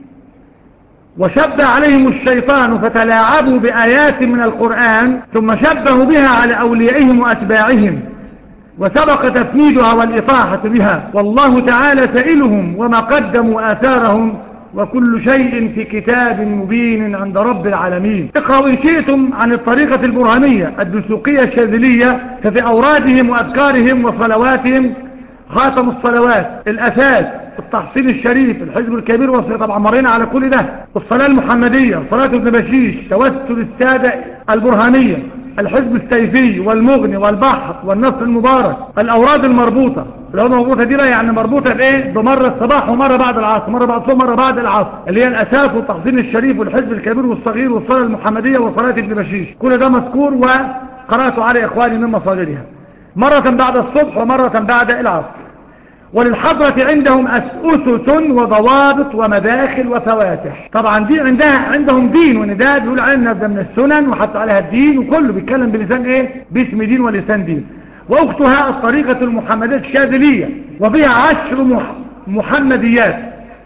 وشبه عليهم الشيطان فتلاعبوا بآيات من القرآن ثم شبهوا بها على أوليائهم وأتباعهم، وسبق تفنيدها والإطاحة بها، والله تعالى سائلهم وما قدموا آثارهم، وكل شيء في كتاب مبين عند رب العالمين. اقرأوا إن شئتم عن الطريقة البرهانية الدسوقية الشاذلية، ففي أورادهم وأذكارهم وصلواتهم خاتم الصلوات، الأساس، التحصيل الشريف، الحزب الكبير، طبعا مرينا على كل ده، الصلاة المحمدية، صلاة ابن بشيش، توسل السادة البرهانية، الحزب السيفي والمغني والبحر والنصر المبارك، الأوراد المربوطة. الأوراد المربوطة دي بقى يعني مربوطة بإيه؟ بمرة الصباح ومرة بعد العصر، مرة بعد الصبح مرة بعد العصر، اللي هي الأساس والتحصين الشريف والحزب الكبير والصغير والصلاة المحمدية وصلاة ابن بشيش. كل ده مذكور وقرأته على إخواني من مصادرها، مرة بعد الصبح ومرة بعد العصر. وللحضرة عندهم أسس وضوابط ومداخل وفواتح. طبعا دي عندهم دين، وان ده بيقول علينا ده من السنن وحط عليها الدين، وكله بيتكلم بلسان ايه؟ باسم دين ولسان دين. واختها الطريقة المحمدية الشاذلية، وفيها 10 محمديات،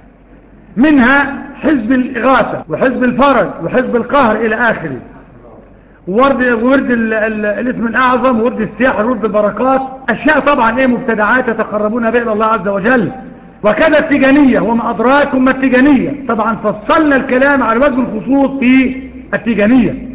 منها حزب الإغاثة وحزب الفرج وحزب القهر إلى آخره، ورد الاسم الأعظم، ورد السحر، ورد البركات، أشياء طبعا ايه؟ مبتدعات يتقربون بها إلى الله عز وجل. وكذا التيجانية، وما أدراكم ما التيجانية. طبعا فصلنا الكلام على وجه الخصوص في التيجانية،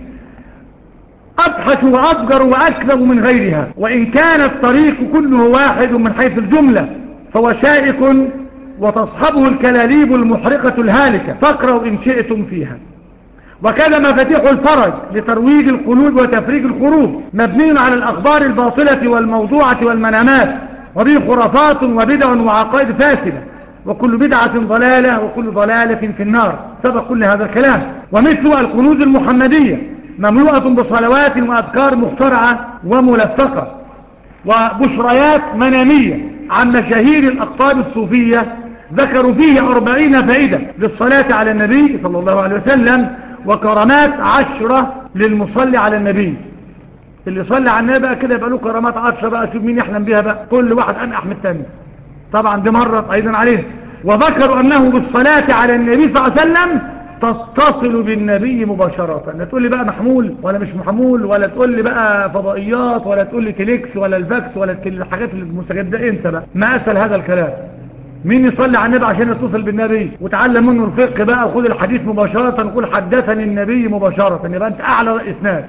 أبحث وأفجر وأكذب من غيرها، وإن كان الطريق كله واحد من حيث الجملة فهو شائك وتصحبه الكلاليب المحرقة الهالكة، فاقرأوا إن شئتم فيها. وكذا مفاتيح الفرج لترويج القلوب وتفريج القلوب، مبني على الأخبار الباطلة والموضوعة والمنامات، وبه خرافات وبدع وعقائد فاسدة، وكل بدعة ضلالة وكل ضلالة في النار. سبق كل هذا الكلام. ومثل الكنوز المحمدية مملوءة بصلوات وأذكار مخترعة وملفقة، وبشريات منامية عن مشاهير الأقطاب الصوفية، ذكروا فيه 40 فائدة للصلاة على النبي صلى الله عليه وسلم، وكرامات 10 للمصلي على النبي. اللي صلى على النبي بقى كده يبقى له كرامات 10 بقى، شوف مين يحلم بيها بقى، كل واحد أنقح من الثاني. طبعا دي مرت أيضا عليه. وذكروا أنه بالصلاة على النبي صلى الله عليه وسلم تتصل بالنبي مباشرة. لا تقول لي بقى محمول ولا مش محمول، ولا تقول لي بقى فضائيات، ولا تقول لي تليكس ولا الفاكس ولا الحاجات المستجدة. انت بقى ما أسهل هذا الكلام. مين يصلي على النبي عشان يتصل بالنبي وتعلم منه الفقه بقى، وخذ الحديث مباشرة وقول حدثني النبي مباشرة، يبقى انت اعلى اسناد.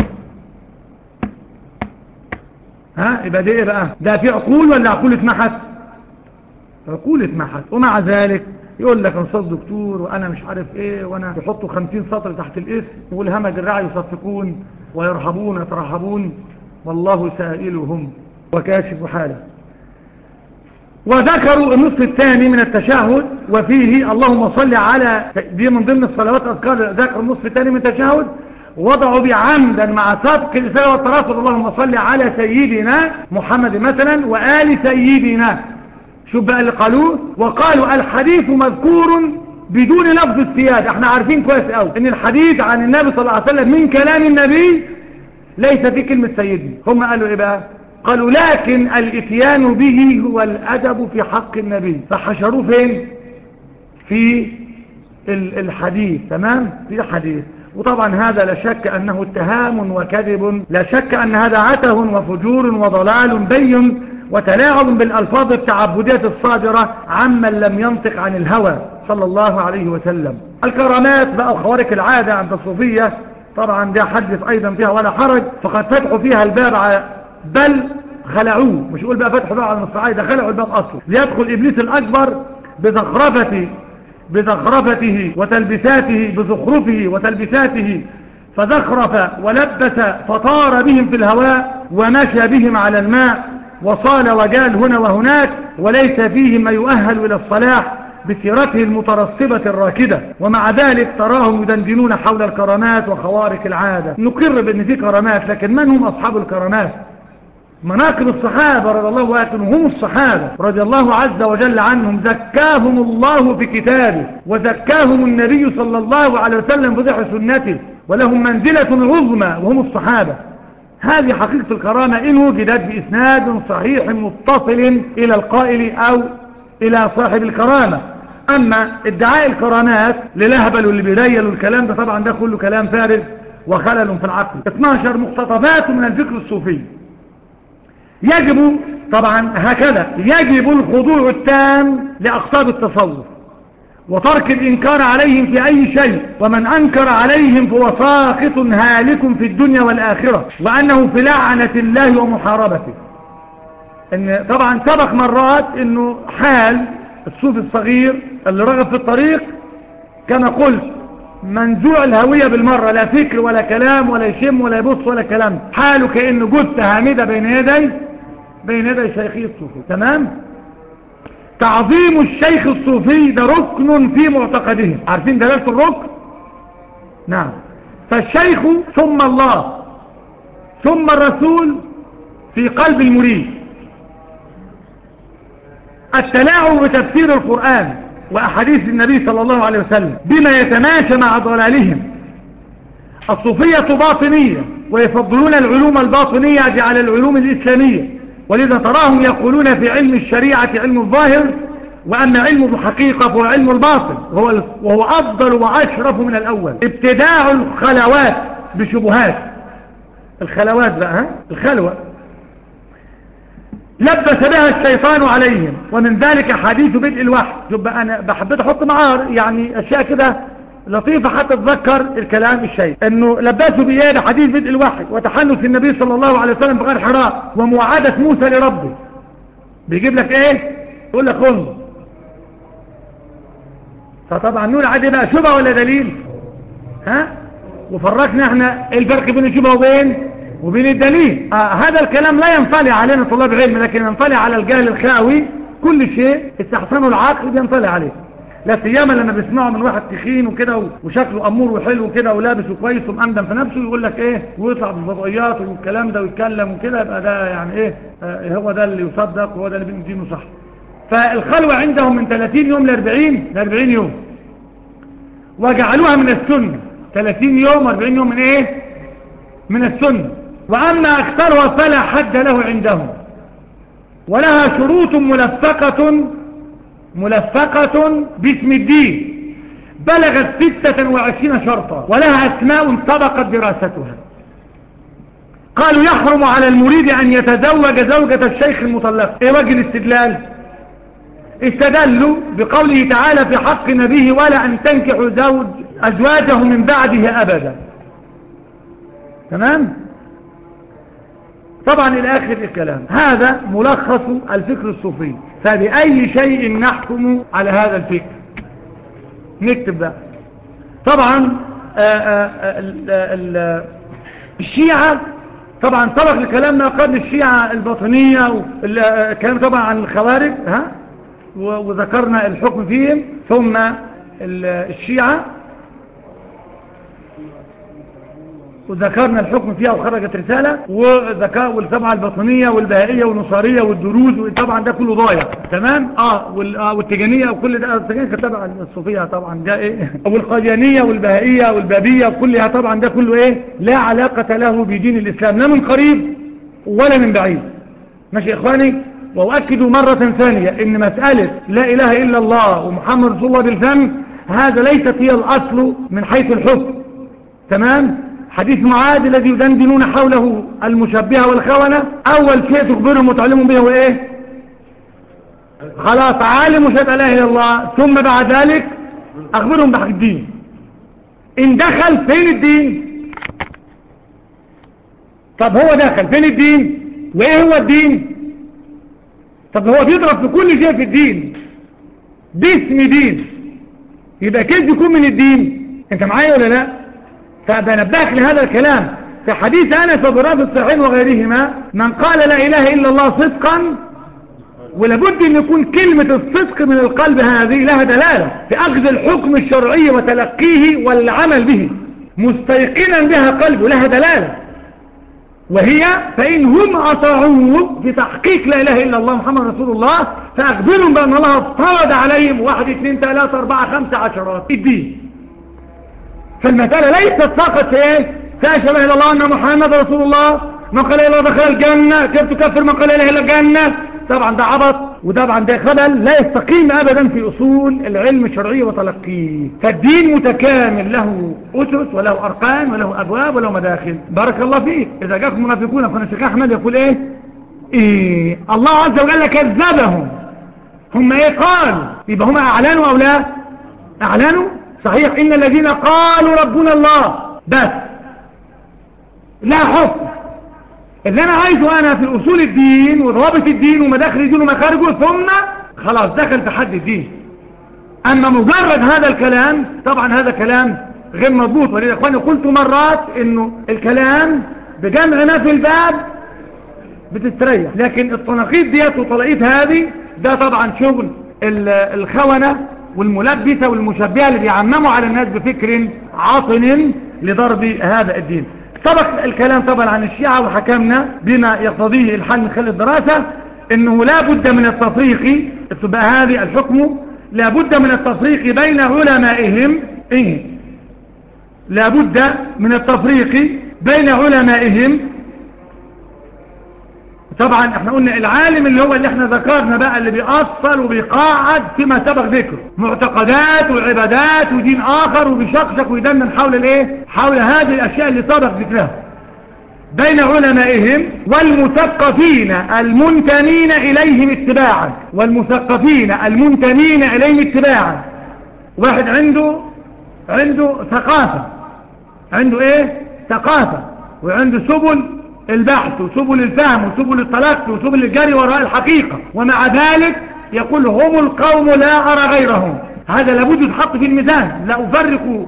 يبقى دي ايه بقى؟ ده في عقول ولا عقول اتمحت؟ عقول اتمحت. ومع ذلك يقول لك انا استاذ دكتور وانا مش عارف ايه، وانا يحطوا 50 سطر تحت الاسم، يقول همج الرعي يصفقون ويرهبون يترهبون والله سائلهم وكاشف حاله. وذكروا النصف الثاني من التشهد، وفيه اللهم صل على، دي من ضمن الصلوات أذكار. ذكروا النصف الثاني من التشهد، وضعوا بعمدا مع سبق الإسلام والتراصد اللهم صل على سيدنا محمد مثلا وآل سيدنا. شوف بقى اللي قالوه، وقالوا الحديث مذكور بدون لفظ السيادة. احنا عارفين كويس قوي ان الحديث عن النبي صلى الله عليه وسلم من كلام النبي ليس في كلمة سيدنا. هم قالوا ايه بقى؟ قالوا لكن الاتيان به هو الأدب في حق النبي، فحشروه فين؟ في الحديث. تمام؟ في الحديث. وطبعا هذا لا شك أنه اتهام وكذب، لا شك أن هذا عته وفجور وضلال بين وتلاعب بالألفاظ التعبدية الصادرة عمن لم ينطق عن الهوى صلى الله عليه وسلم. الكرامات بقى وخوارق العادة عند الصوفية طبعا ده حدث أيضا فيها ولا حرج، فقد فتحوا فيها الباب على، بل خلعوه. مش يقول بقى فتحوا بقى على الصعيد، ده خلعوا الباب أصلا ليدخل إبليس الأكبر بزخرفته وتلبساته، بزخرفه وتلبساته، فزخرف ولبس فطار بهم في الهواء ومشى بهم على الماء وصال وجال هنا وهناك، وليس فيهم ما يؤهل إلى الصلاح بسيرته المترصبة الراكدة. ومع ذلك تراهم يدندنون حول الكرامات وخوارق العادة. نقر بأن في كرامات، لكن من هم أصحاب الكرامات؟ مناقب الصحابة رضي الله عنهم، هم الصحابة رضي الله عز وجل عنهم، زكاهم الله في كتابه، وزكاهم النبي صلى الله عليه وسلم بضع سنته، ولهم منزلة عظمى وهم الصحابة. هذه حقيقة الكرامة إن وجدت بإسناد صحيح متصل إلى القائل أو إلى صاحب الكرامة. أما ادعاء الكرامات للهبل واللي بيريل والكلام ده طبعا ده كله كلام فارغ وخلل في العقل. 12 مقتطفات من الفكر الصوفي. يجب طبعا هكذا، يجب الخضوع التام لأقطاب التصوف وترك الإنكار عليهم في أي شيء، ومن أنكر عليهم فهو ساقط هالك في الدنيا والآخرة، وأنه في لعنة الله ومحاربته. إن طبعا سبق مرات إنه حال الصوفي الصغير اللي رغب في الطريق كما قلت منزوع الهوية بالمرة، لا فكر ولا كلام ولا يشم ولا يبص ولا كلام، حاله كأنه جثة هامدة بين يدي شيخه الصوفي. تمام. تعظيم الشيخ الصوفي ده ركن في معتقدهم. عارفين دلالة الركن؟ نعم. فالشيخ ثم الله ثم الرسول في قلب المريد. التلاعب بتفسير القرآن وأحاديث النبي صلى الله عليه وسلم بما يتماشى مع ضلالهم. الصوفية باطنية ويفضلون العلوم الباطنية على العلوم الإسلامية، ولذا تراهم يقولون في علم الشريعة علم الظاهر، وأما علم الحقيقة فهو علم الباطن، وهو أفضل وأشرف من الأول. ابتداع الخلوات بشبهات. الخلوات بقى، الخلوة لبس بها الشيطان عليهم، ومن ذلك حديث بدء الوحي. يبقى أنا بحبت أحط معاه يعني أشياء كده لطيفة حتى تذكر الكلام الشيء، انه لبسوا بإيادة حديث بدء الوحي وتحنث النبي صلى الله عليه وسلم بغير حراء ومواعدة موسى لربه. بيجيب لك ايه؟ يقول لك انظر. فطبعا نقول عادي بقى شبهة ولا دليل؟ ها؟ وفرقنا احنا الفرق بين الشبهة وبين الدليل. هذا الكلام لا ينطلي علينا طلاب علم، لكن ينطلي على الجاهل الخاوي. كل شيء استحسنه العقل بينطلي عليه، لا سيما لما بيسمعوا من واحد تخين وكده وشكله امور وحلو كده ولابس وكويس ومقدم في نفسه، يقول لك ايه ويطلع بالفضائيات والكلام ده ويتكلم وكده، يبقى ده يعني ايه هو ده اللي يصدق وهو ده اللي بيدينه صح. فالخلوة عندهم من 30 يوم ل 40 يوم، وجعلوها من السنة. 30 يوم و40 يوم من ايه؟ من السنة. واما اكثرها فلا حد له عندهم، ولها شروط ملفقة باسم الدين بلغت 26 شرطا، ولها اسماء سبقت دراستها. قالوا يحرم على المريد ان يتزوج زوجة الشيخ المطلق. ايه وجه الاستدلال؟ استدلوا بقوله تعالى في حق نبيه ولا ان تنكحوا ازواجه من بعده ابدا. تمام. طبعا الى اخر الكلام. هذا ملخص الفكر الصوفي. فبأي شيء نحكم على هذا الفكر؟ نكتب بقى. طبعا الشيعة طبعا سبق لكلامنا قبل الشيعة الباطنية، الكلام طبعا عن الخوارج وذكرنا الحكم فيهم، ثم الشيعة وذكرنا الحكم فيها وخرجت رسالة، والطبعة الباطنية والبهائية والنصارية والدروز، وطبعا ده كله ضايع. تمام. والتجانية وكل ده، التجانية كانت تبع الصوفية طبعا، ده ايه، والقاديانية والبهائية والبابية وكلها طبعا ده كله ايه، لا علاقة له بدين الاسلام لا من قريب ولا من بعيد. ماشي يا اخواني. واؤكد مرة ثانية ان مسألة لا اله الا الله ومحمد رسول الله بالفم هذا ليست هي الاصل من حيث الحكم. تمام. حديث معاذ الذي يدندنون حوله المشبهة والخونة، اول شيء تخبرهم وتعلمهم به هو ايه؟ خلاص عالم وشهد لا اله الا الله، ثم بعد ذلك اخبرهم بحق الدين. ان دخل فين الدين؟ طب هو دخل فين الدين؟ وايه هو الدين؟ طب هو بيضرب في كل شيء في الدين باسم دين، يبقى كيف يكون من الدين؟ انت معايا ولا لا؟ فبنبهك لهذا الكلام في حديث أنس وبراد الصحيحين وغيرهما: من قال لا إله إلا الله صدقا، ولابد أن يكون كلمة الصدق من القلب هذه لها دلالة في أخذ الحكم الشرعي وتلقيه والعمل به، مستيقنا بها قلبه، لها دلالة، وهي فإن هم أطاعوه في تحقيق لا إله إلا الله محمد رسول الله فأخبرهم بأن الله افترض عليهم 1 2 3 4 5 عشرات الدين. فالمسألة ليست فقط ايه فاشهد لا اله الا الله ان محمد رسول الله، من قال لا اله الا الله دخل الجنة، كيف تكفر من قال لا اله الا الجنة؟ طبعا ده عبط، وطبعا ده خبل لا يستقيم ابدا في اصول العلم الشرعي وتلقيه. فالدين متكامل، له اسس وله اركان وله ابواب وله مداخل. بارك الله فيك. اذا جاءكم منافقون فانا الشيخ احمد يقول ايه الله عز وجل كذبهم. هم ايه قالوا؟ يبقى هم اعلنوا او لا اعلنوا؟ صحيح. إن الذين قالوا ربنا الله بس لا حكم. اللي أنا عايزه أنا في أصول الدين وضوابط الدين ومداخل الدين ومخارجه، ثم خلاص دخل في حد الدين. أما مجرد هذا الكلام طبعا هذا كلام غير مضبوط. ولذلك يا اخواني قلت مرات انه الكلام بجمع ما في الباب بتستريح، لكن التناقيض ديت وطلقيت هذه ده طبعا شغل الخونة والملبسة والمشبهة اللي بيعمموا على الناس بفكر عاطن لضرب هذا الدين. سبق الكلام طبعا عن الشيعة وحكمنا بما يقتضيه الحل من خلال الدراسة انه لا بد من التفريق، تبقى هذه الحكم لا بد من التفريق بين علمائهم. لا بد من التفريق بين علمائهم. طبعا احنا قلنا العالم اللي هو اللي احنا ذكرنا بقى اللي بيأصل وبيقاعد فيما سبق ذكره معتقدات وعبادات ودين اخر وبيشقشق ويدندن حول الايه، حول هذه الاشياء اللي سبق ذكرها بين علمائهم والمثقفين المنتمين اليهم اتباعا. والمثقفين المنتمين اليهم اتباعا، واحد عنده ثقافة، عنده ايه ثقافة، وعنده سبل البحث وسبل الفهم وسبل التلقي وسبل الجري وراء الحقيقة، ومع ذلك يقول هم القوم لا أرى غيرهم. هذا لابد يتحط في الميزان. لا أفرق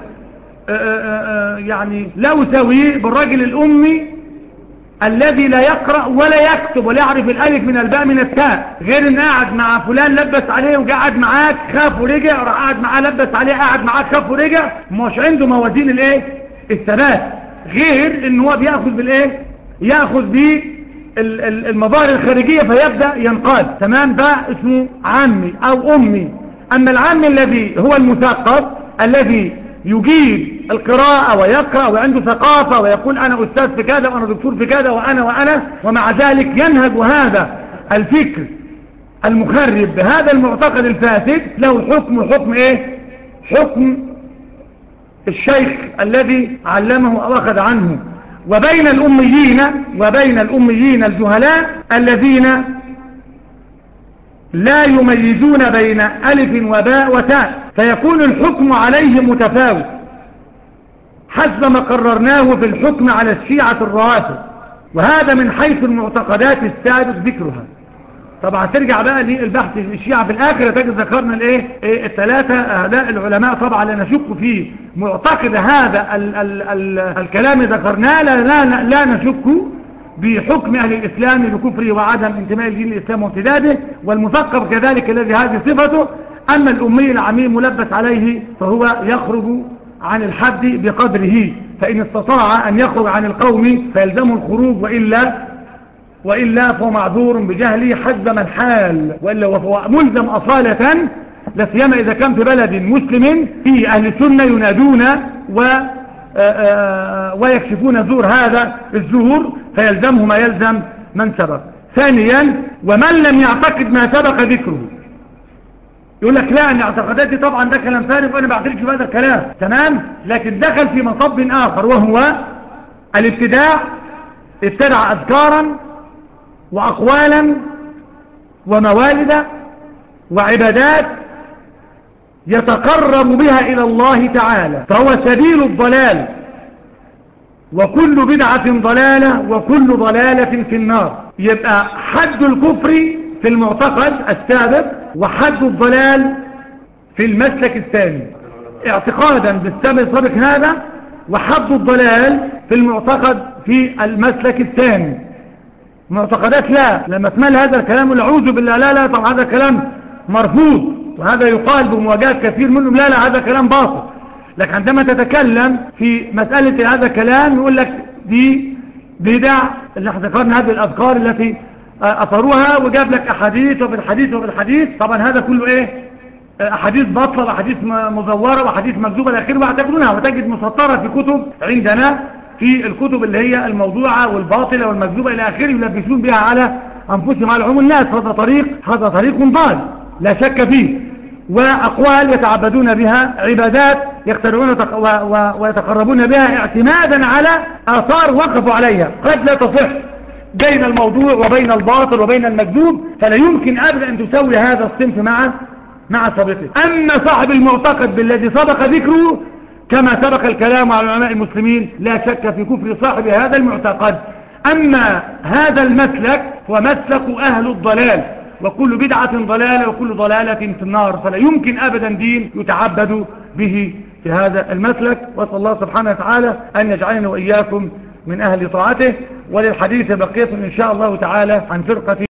يعني لا أساويه بالرجل الأمي الذي لا يقرأ ولا يكتب ولا يعرف الألف من الباء من التاء، غير ان قاعد مع فلان لبس عليه وقعد معاك خاف ورجع، راح قاعد معاه لبس عليه قاعد معاك خاف ورجع، مش عنده موازين الايه الثبات، غير ان هو بياخذ بالايه، ياخذ بالمظاهر الخارجيه فيبدا ينقاد. تمام، ده اسمه عامي او امي. اما العامي الذي هو المثقف الذي يجيد القراءة ويقرأ وعنده ثقافة ويقول أنا أستاذ في كذا وأنا دكتور في كذا وأنا ومع ذلك ينهج هذا الفكر المخرب بهذا المعتقد الفاسد، له حكم إيه؟ حكم الشيخ الذي علمه أو أخذ عنه. وبين الأميين الجهلاء الذين لا يميزون بين ألف وباء وتاء، فيكون الحكم عليه متفاوت حسب ما قررناه في الحكم على الشيعة الروافض، وهذا من حيث المعتقدات السابق ذكرها. طبعا ترجع بقى للبحث الشيعة في الآخرة تجد ذكرنا الثلاثة هؤلاء العلماء. طبعا لا نشك في معتقد هذا الكلام ذكرناه، لا نشك بحكم أهل الإسلام بكفره وعدم انتماء الدين للإسلام وامتداده، والمثقف كذلك الذي هذه صفته. أما الأمي العميم ملبس عليه فهو يخرج عن الحد بقدره، فإن استطاع أن يخرج عن القوم فيلزمه الخروج، وإلا فهو معذور بجهله حسب من حال، وإلا فهو ملزم أصالة، لا سيما إذا كان في بلد مسلم فيه أهل السنة ينادون ويكشفون زور هذا الزور، فيلزمه ما يلزم من سبق. ثانيا، ومن لم يعتقد ما سبق ذكره، يقول لك لا أن اعتقاداتي طبعا ده كلام فارغ وأنا بعترفش بهذا الكلام، تمام، لكن دخل في مصب آخر وهو الابتداع. ابتدع أذكارا وأقوالا وموالد وعبادات يتقرب بها إلى الله تعالى، فهو سبيل الضلال، وكل بدعة ضلالة وكل ضلالة في النار. يبقى حد الكفر في المعتقد السابق وحد الضلال في المسلك الثاني اعتقادا بالسابق هذا، وحد الضلال في المعتقد في المسلك الثاني. معتقدات لا، لما تمل هذا الكلام والعوذ بالله لا طبعا هذا كلام مرفوض، وهذا يقال بمواجهة كثير منهم لا هذا كلام باطل. لكن عندما تتكلم في مسألة هذا الكلام يقول لك دي بدع، اللي احنا ذكرنا هذه الأذكار التي أثروها وجاب لك أحاديث وبالحديث. طبعا هذا كله ايه؟ أحاديث باطلة وأحاديث مزورة وأحاديث مكذوبة الأخير واعتقدونها، وتجد مسطرة في كتب عندنا، في الكتب اللي هي الموضوعة والباطلة والمكذوبة إلى آخره، يلبسون بها على أنفسهم على عموم الناس. هذا طريق ضال لا شك فيه، وأقوال يتعبدون بها، عبادات يخترعون ويتقربون بها اعتمادا على آثار وقفوا عليها قد لا تصح بين الموضوع وبين الباطل وبين المكذوب، فلا يمكن أبدا أن تسوي هذا الصنف مع سابقه. أما صاحب المعتقد بالذي سبق ذكره كما سبق الكلام على علماء المسلمين لا شك في كفر صاحب هذا المعتقد. أما هذا المسلك هو مسلك أهل الضلال، وكل بدعة ضلالة وكل ضلالة في النار، فلا يمكن أبدا دين يتعبد به في هذا المسلك. وأسأل الله سبحانه وتعالى أن يجعلنا وإياكم من أهل طاعته. وللحديث بقية إن شاء الله تعالى عن فرقة